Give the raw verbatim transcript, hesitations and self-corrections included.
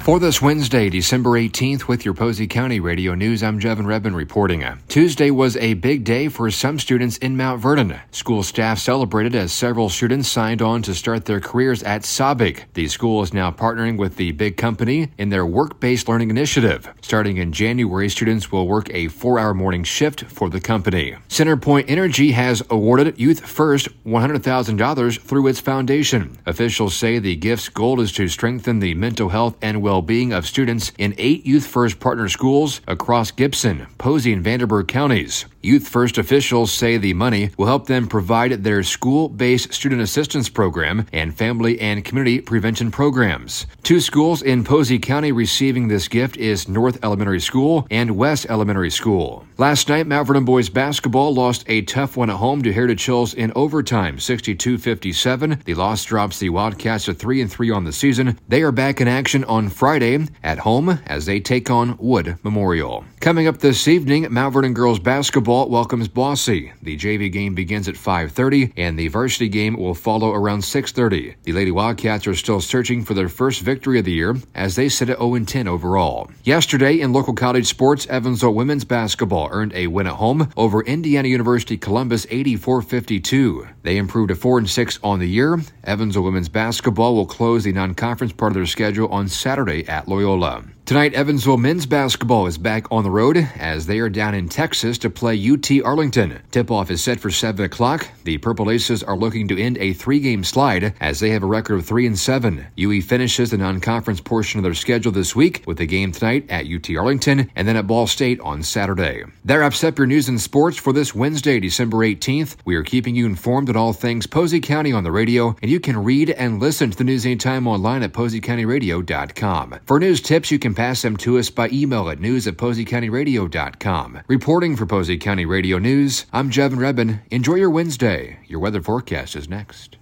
For this Wednesday, December eighteenth, with your Posey County Radio News, I'm Jevin Redmond reporting. Tuesday was a big day for some students in Mount Vernon. School staff celebrated as several students signed on to start their careers at Sabig. The school is now partnering with the big company in their work-based learning initiative. Starting in January, students will work a four-hour morning shift for the company. CenterPoint Energy has awarded Youth First one hundred thousand dollars through its foundation. Officials say the gift's goal is to strengthen the mental health and well well-being of students in eight Youth First partner schools across Gibson, Posey, and Vanderburgh counties. Youth First officials say the money will help them provide their school-based student assistance program and family and community prevention programs. Two schools in Posey County receiving this gift is North Elementary School and West Elementary School. Last night, Mount Vernon boys basketball lost a tough one at home to Heritage Hills in overtime, sixty-two fifty-seven. The loss drops the Wildcats to three and three on the season. They are back in action on Friday at home as they take on Wood Memorial. Coming up this evening, Mount Vernon girls basketball welcomes Boise. The J V game begins at five thirty, and the varsity game will follow around six thirty. The Lady Wildcats are still searching for their first victory of the year as they sit at oh and ten overall. Yesterday, in local college sports, Evansville women's basketball earned a win at home over Indiana University Columbus eighty-four fifty-two. They improved to four and six on the year. Evansville women's basketball will close the non-conference part of their schedule on Saturday at Loyola. Tonight, Evansville men's basketball is back on the road as they are down in Texas to play U T Arlington. Tip-off is set for seven o'clock. The Purple Aces are looking to end a three-game slide as they have a record of three and seven. U E finishes the non-conference portion of their schedule this week with a game tonight at U T Arlington and then at Ball State on Saturday. That wraps up your news and sports for this Wednesday, December eighteenth. We are keeping you informed on all things Posey County on the radio, and you can read and listen to the news anytime online at posey county radio dot com. For news tips, you can pass them to us by email at news at posey county radio dot com. Reporting for Posey County Radio News, I'm Jevin Redmond. Enjoy your Wednesday. Your weather forecast is next.